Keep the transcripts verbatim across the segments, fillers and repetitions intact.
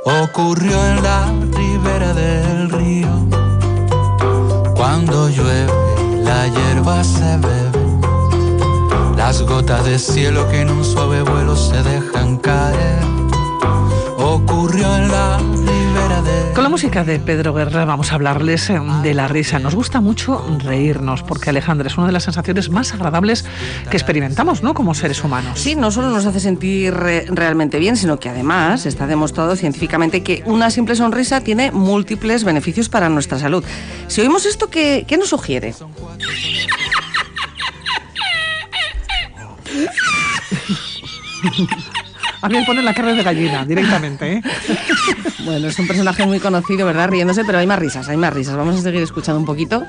ocurrió en la ribera del río. Cuando llueve, la hierba se bebe, las gotas de cielo que en un suave vuelo se dejan caer. Ocurrió en la ribera de... Con la música de Pedro Guerra vamos a hablarles de la risa. Nos gusta mucho reírnos porque, Alejandra, es una de las sensaciones más agradables que experimentamos, ¿no?, como seres humanos. Sí, no solo nos hace sentir re- realmente bien, sino que además está demostrado científicamente que una simple sonrisa tiene múltiples beneficios para nuestra salud. Si oímos esto, ¿qué, qué nos sugiere? A mí me ponen la carne de gallina directamente, ¿eh? Bueno, es un personaje muy conocido, ¿verdad? Riéndose, pero hay más risas, hay más risas. Vamos a seguir escuchando un poquito.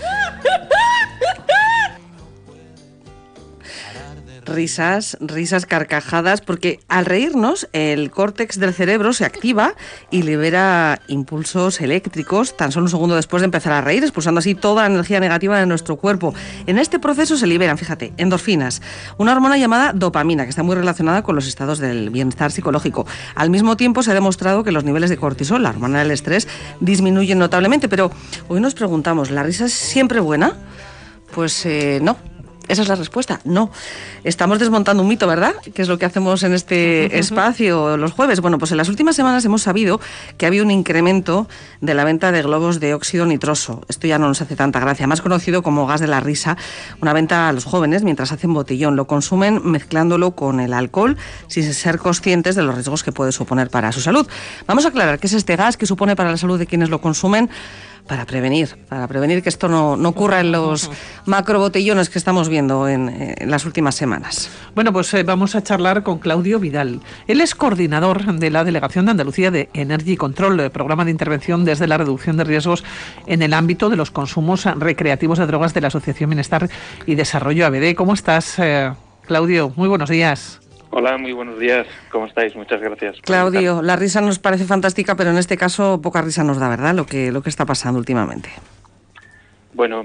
Risas, risas, carcajadas, porque al reírnos el córtex del cerebro se activa y libera impulsos eléctricos tan solo un segundo después de empezar a reír, expulsando así toda la energía negativa de nuestro cuerpo. En este proceso se liberan, fíjate, endorfinas, una hormona llamada dopamina, que está muy relacionada con los estados del bienestar psicológico. Al mismo tiempo se ha demostrado que los niveles de cortisol, la hormona del estrés, disminuyen notablemente. Pero hoy nos preguntamos, ¿la risa es siempre buena? Pues eh, no. Esa es la respuesta, no. Estamos desmontando un mito, ¿verdad? Que es lo que hacemos en este espacio los jueves. Bueno, pues en las últimas semanas hemos sabido que ha habido un incremento de la venta de globos de óxido nitroso. Esto ya no nos hace tanta gracia, más conocido como gas de la risa, una venta a los jóvenes mientras hacen botellón. Lo consumen mezclándolo con el alcohol sin ser conscientes de los riesgos que puede suponer para su salud. Vamos a aclarar qué es este gas, qué supone para la salud de quienes lo consumen, para prevenir, para prevenir que esto no, no ocurra en los macrobotellones que estamos viendo en, en las últimas semanas. Bueno, pues eh, vamos a charlar con Claudio Vidal. Él es coordinador de la Delegación de Andalucía de Energy Control, el programa de intervención desde la reducción de riesgos en el ámbito de los consumos recreativos de drogas de la Asociación Bienestar y Desarrollo A B D. ¿Cómo estás, eh, Claudio? Muy buenos días. Hola, muy buenos días. ¿Cómo estáis? Muchas gracias. Claudio, la risa nos parece fantástica, pero en este caso poca risa nos da, ¿verdad?, lo que, lo que está pasando últimamente. Bueno,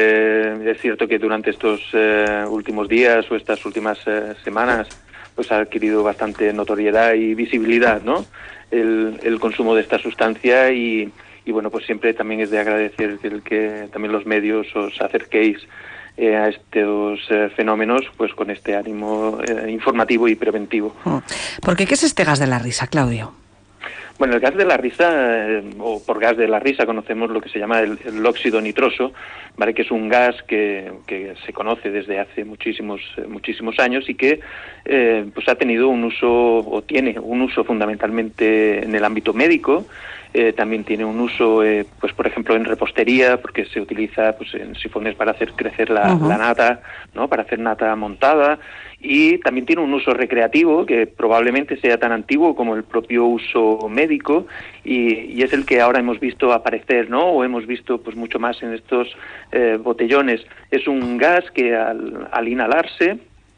eh, es cierto que durante estos eh, últimos días o estas últimas eh, semanas pues ha adquirido bastante notoriedad y visibilidad, ¿no?, el, el consumo de esta sustancia y, y bueno, pues siempre también es de agradecer el que también los medios os acerquéis Eh, a estos eh, fenómenos pues con este ánimo eh, informativo y preventivo. ¿Por qué? ¿Qué es este gas de la risa, Claudio? Bueno, el gas de la risa, eh, o por gas de la risa conocemos lo que se llama el, el óxido nitroso, ¿vale?, que es un gas que, que se conoce desde hace muchísimos eh, muchísimos años y que eh, pues ha tenido un uso, o tiene un uso fundamentalmente en el ámbito médico. Eh, también tiene un uso, eh, pues por ejemplo, en repostería, porque se utiliza pues en sifones para hacer crecer la, uh-huh. la nata, ¿no?, para hacer nata montada, y también tiene un uso recreativo que probablemente sea tan antiguo como el propio uso médico y, y es el que ahora hemos visto aparecer, ¿no?, o hemos visto pues mucho más en estos eh, botellones. Es un gas que al, al inhalarse,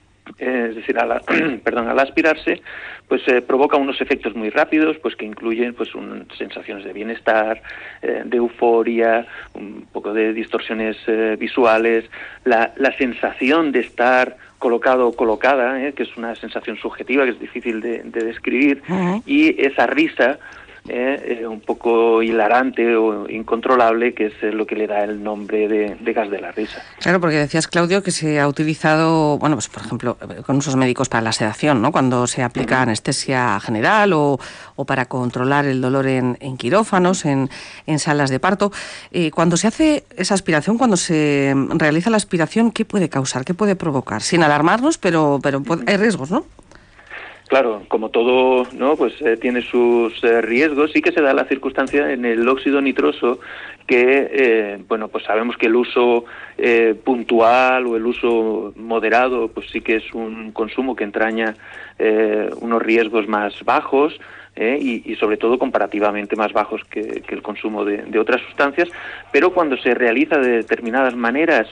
eh, es decir, al, perdón, al aspirarse, pues eh, provoca unos efectos muy rápidos, pues que incluyen pues un, sensaciones de bienestar, eh, de euforia, un poco de distorsiones eh, visuales, la, la sensación de estar colocado o colocada, eh, que es una sensación subjetiva que es difícil de, de describir, uh-huh. y esa risa Eh, eh, un poco hilarante o incontrolable, que es eh, lo que le da el nombre de, de gas de la risa. Claro, porque decías, Claudio, que se ha utilizado, bueno, pues por ejemplo, con usos médicos para la sedación, ¿no?, cuando se aplica uh-huh. anestesia general o, o para controlar el dolor en, en quirófanos, en, en salas de parto. Eh, cuando se hace esa aspiración, cuando se realiza la aspiración, ¿qué puede causar? ¿Qué puede provocar? Sin alarmarnos, pero, pero puede, hay riesgos, ¿no? Claro, como todo, ¿no?, pues eh, tiene sus eh, riesgos. Sí que se da la circunstancia en el óxido nitroso que, eh, bueno, pues sabemos que el uso eh, puntual o el uso moderado, pues sí que es un consumo que entraña eh, unos riesgos más bajos, eh, y, y sobre todo comparativamente más bajos que, que el consumo de, de otras sustancias, pero cuando se realiza de determinadas maneras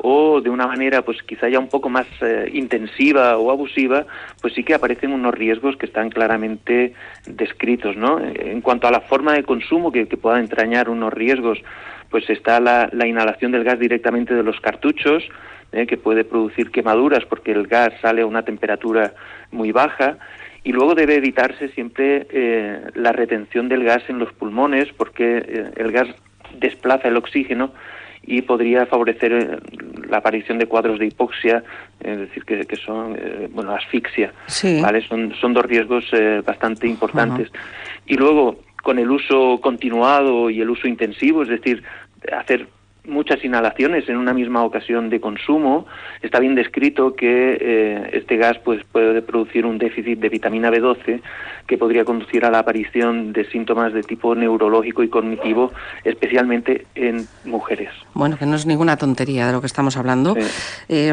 o de una manera pues quizá ya un poco más eh, intensiva o abusiva, pues sí que aparecen unos riesgos que están claramente descritos, ¿no? En cuanto a la forma de consumo que, que pueda entrañar unos riesgos, pues está la, la inhalación del gas directamente de los cartuchos, eh, que puede producir quemaduras porque el gas sale a una temperatura muy baja, Y luego debe evitarse siempre eh, la retención del gas en los pulmones, porque eh, el gas desplaza el oxígeno y podría favorecer eh, la aparición de cuadros de hipoxia, es decir, que, que son, eh, bueno, asfixia, sí. ¿vale? Son, son dos riesgos eh, bastante importantes. Uh-huh. Y luego, con el uso continuado y el uso intensivo, es decir, hacer muchas inhalaciones en una misma ocasión de consumo, está bien descrito que eh, este gas pues puede producir un déficit de vitamina B doce que podría conducir a la aparición de síntomas de tipo neurológico y cognitivo, especialmente en mujeres. Bueno, que no es ninguna tontería de lo que estamos hablando. Sí. Eh,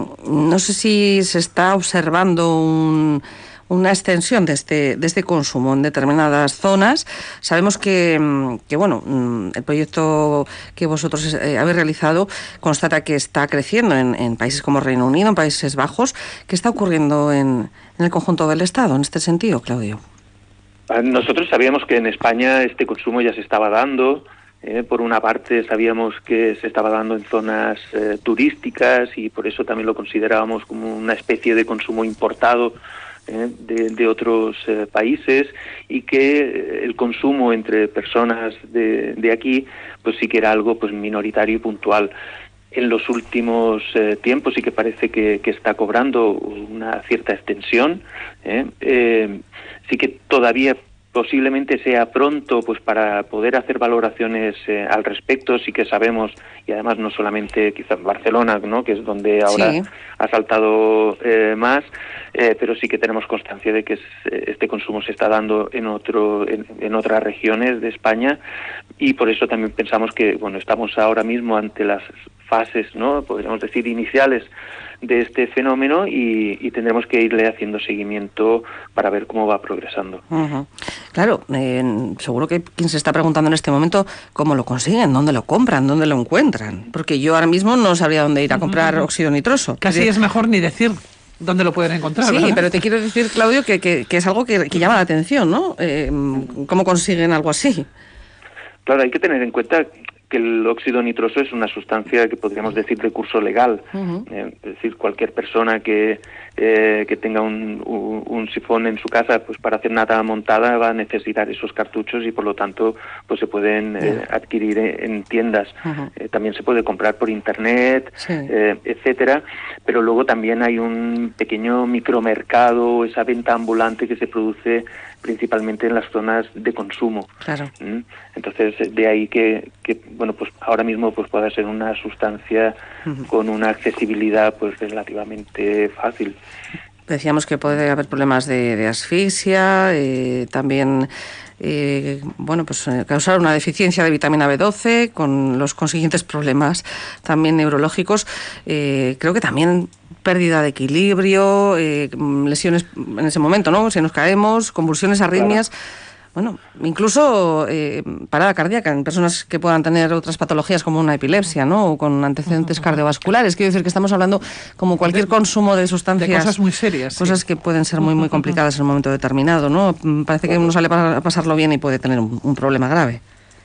no sé si se está observando un... una extensión de este de este consumo en determinadas zonas. Sabemos que, que bueno, el proyecto que vosotros eh, habéis realizado constata que está creciendo en, en países como Reino Unido, en Países Bajos. ¿Qué está ocurriendo en, en el conjunto del Estado en este sentido, Claudio? Nosotros sabíamos que en España este consumo ya se estaba dando. Eh, por una parte sabíamos que se estaba dando en zonas eh, turísticas y por eso también lo considerábamos como una especie de consumo importado Eh, de, de otros eh, países, y que eh, el consumo entre personas de, de aquí pues sí que era algo pues minoritario y puntual. En los últimos eh, tiempos sí que parece que, que está cobrando una cierta extensión, ¿eh? Eh, sí que todavía posiblemente sea pronto pues para poder hacer valoraciones eh, al respecto. Sí que sabemos, y además no solamente quizás Barcelona, ¿no?, que es donde ahora sí ha saltado eh, más, eh, pero sí que tenemos constancia de que es, este consumo se está dando en otro en, en otras regiones de España, y por eso también pensamos que bueno estamos ahora mismo ante las fases, ¿no?, podríamos decir iniciales de este fenómeno, y, y tendremos que irle haciendo seguimiento para ver cómo va progresando. Uh-huh. Claro, eh, seguro que quien se está preguntando en este momento cómo lo consiguen, dónde lo compran, dónde lo encuentran, porque yo ahora mismo no sabría dónde ir a comprar uh-huh. óxido nitroso. Casi es, es mejor ni decir dónde lo pueden encontrar. Sí, ¿verdad? Pero te quiero decir, Claudio, que, que, que es algo que, que llama la atención, ¿no? Eh, ¿Cómo consiguen algo así? Claro, hay que tener en cuenta que el óxido nitroso es una sustancia que podríamos decir de curso legal. Uh-huh. Eh, es decir, cualquier persona que eh, que tenga un, un, un sifón en su casa, pues para hacer nata montada va a necesitar esos cartuchos, y por lo tanto pues se pueden uh-huh. eh, adquirir en tiendas. Uh-huh. Eh, también se puede comprar por internet, sí. eh, etcétera. Pero luego también hay un pequeño micromercado, esa venta ambulante que se produce principalmente en las zonas de consumo. Claro. ¿Mm? Entonces, de ahí que, que bueno, pues ahora mismo pues pueda ser una sustancia uh-huh. con una accesibilidad pues relativamente fácil. Decíamos que puede haber problemas de, de asfixia, eh, también eh, bueno, pues eh, causar una deficiencia de vitamina B doce con los consiguientes problemas también neurológicos. Eh, creo que también pérdida de equilibrio, eh, lesiones en ese momento, ¿no? Si nos caemos, convulsiones, arritmias. Claro. Bueno, incluso eh, parada cardíaca en personas que puedan tener otras patologías como una epilepsia, ¿no?, o con antecedentes cardiovasculares. Quiero decir que estamos hablando, como cualquier de, consumo de sustancias, de cosas muy serias, cosas sí. que pueden ser muy muy complicadas en un momento determinado, ¿no? Parece que uno sale para pasarlo bien y puede tener un, un problema grave.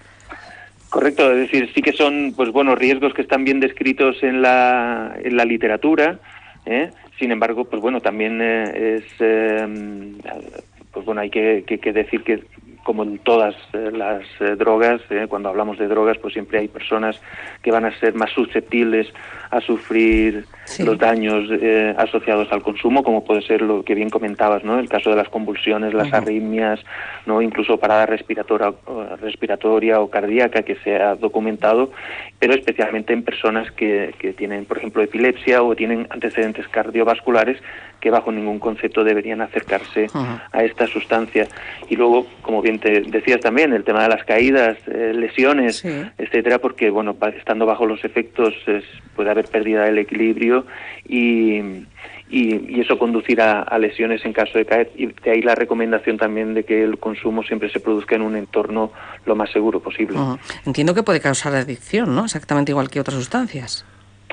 Correcto, es decir, sí que son pues bueno riesgos que están bien descritos en la en la literatura, ¿eh? Sin embargo, pues bueno, también eh, es eh, pues bueno hay que, que, que decir que como en todas eh, las eh, drogas, eh, cuando hablamos de drogas, pues siempre hay personas que van a ser más susceptibles a sufrir sí. los daños eh, asociados al consumo, como puede ser lo que bien comentabas, ¿no? El caso de las convulsiones, las uh-huh. arritmias, ¿no? Incluso parada respiratoria, respiratoria o cardíaca, que se ha documentado, pero especialmente en personas que, que tienen, por ejemplo, epilepsia o tienen antecedentes cardiovasculares, que bajo ningún concepto deberían acercarse uh-huh. a esta sustancia. Y luego, como bien te decías también, el tema de las caídas, eh, lesiones, sí. etcétera, porque bueno, estando bajo los efectos es, puede haber pérdida del equilibrio y, y, y eso conducirá a lesiones en caso de caer. Y de ahí la recomendación también de que el consumo siempre se produzca en un entorno lo más seguro posible. Uh-huh. Entiendo que puede causar adicción, ¿no? Exactamente igual que otras sustancias.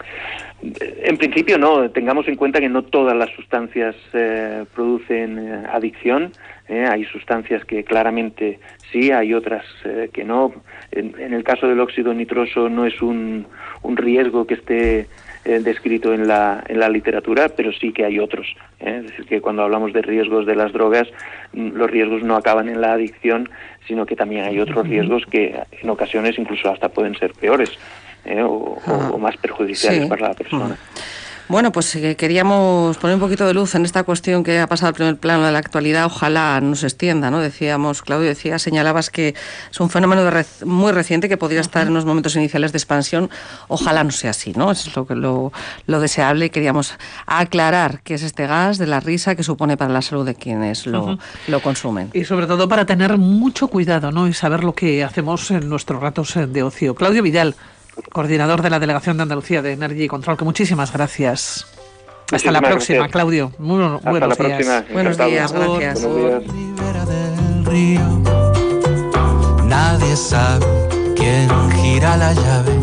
En principio no, tengamos en cuenta que no todas las sustancias eh, producen eh, adicción, eh, hay sustancias que claramente sí, hay otras eh, que no. En, en el caso del óxido nitroso no es un, un riesgo que esté eh, descrito en la, en la literatura, pero sí que hay otros. ¿eh? Es decir, que cuando hablamos de riesgos de las drogas, los riesgos no acaban en la adicción, sino que también hay otros riesgos que en ocasiones incluso hasta pueden ser peores ¿eh? o, ah, o, o más perjudiciales sí. para la persona. Bueno, pues eh, queríamos poner un poquito de luz en esta cuestión que ha pasado al primer plano de la actualidad. Ojalá no se extienda, ¿no? Decíamos, Claudio, decía, señalabas que es un fenómeno de rec- muy reciente que podría estar en unos momentos iniciales de expansión. Ojalá no sea así, ¿no? Eso es lo, que, lo, lo deseable. Y queríamos aclarar qué es este gas de la risa que supone para la salud de quienes lo, uh-huh. lo consumen. Y sobre todo para tener mucho cuidado, ¿no? Y saber lo que hacemos en nuestros ratos de ocio. Claudio Vidal, coordinador de la Delegación de Andalucía de Energy Control, que muchísimas gracias. Muchísimas Hasta la próxima, gracias. Claudio. Muy Hasta buenos la días. Próxima. Buenos días, gracias. Buenos días. Ribera del río, nadie sabe quién gira la llave.